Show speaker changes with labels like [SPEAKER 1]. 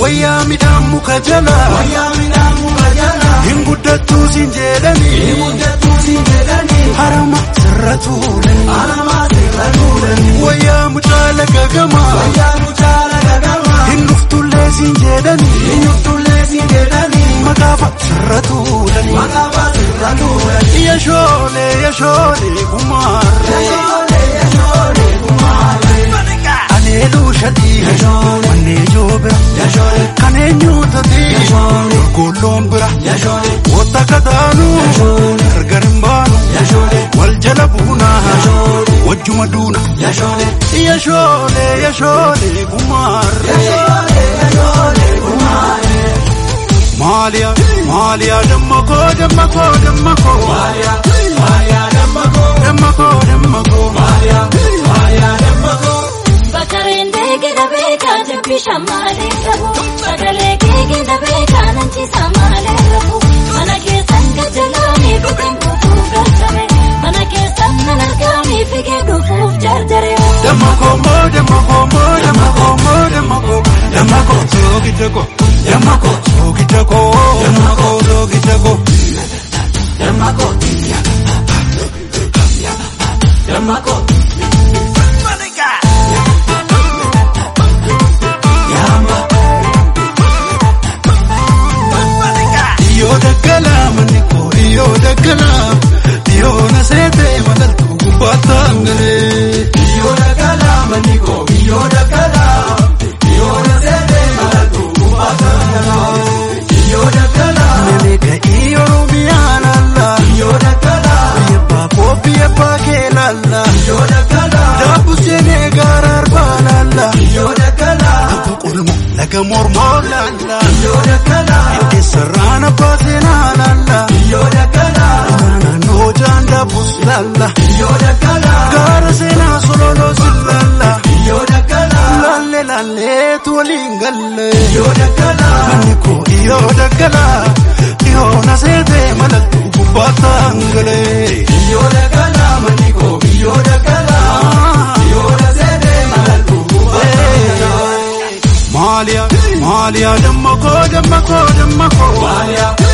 [SPEAKER 1] wayyaa midhaan muka jala hin guddattu siin jedhani harama sirra tuulani wayyaa mucaala gagama hin dhuftullee siin jedhani maqaafa sirra tuulani yashoolee kumaarre aneelu shadii mannee joobira kaneen nyuutatii golloon bira wota kataanu gargar hin baanu wal jala buunaa wajjuma duuna yashoolee kumaarre Malia damako Malia damako
[SPEAKER 2] Bakarende gida beka jabisha male rabu Sagale gida beka nanchi samale rabu Manake sanga jalani bidin kufu gastame Manake sanga nargami fige dufu jarjare
[SPEAKER 1] Damako Sogitako Iyo dakala Iyo nasete malatu batangale Iyo dakala maniko Iyo dakala Iyo nasete malatu batangale Iyo dakala Nemeka iyo rubiana la Iyo dakala Yepa kopi yepa kelala Iyo dakala Dabu sene garar balala Iyo dakala Aku kulmo laga mormolala Iyo dakala Ite serrana pasena lala Iyo dakala Nana no janda buslala Iyo dakala Gara sena sololo silala Iyo dakala Lalle tuolingale Iyo dakala Maniko iyo dakala Iyo nasete malatu batangale Iyo dakala maniko iyo dakala Iyo nasete malatu batangale Malia damako Malia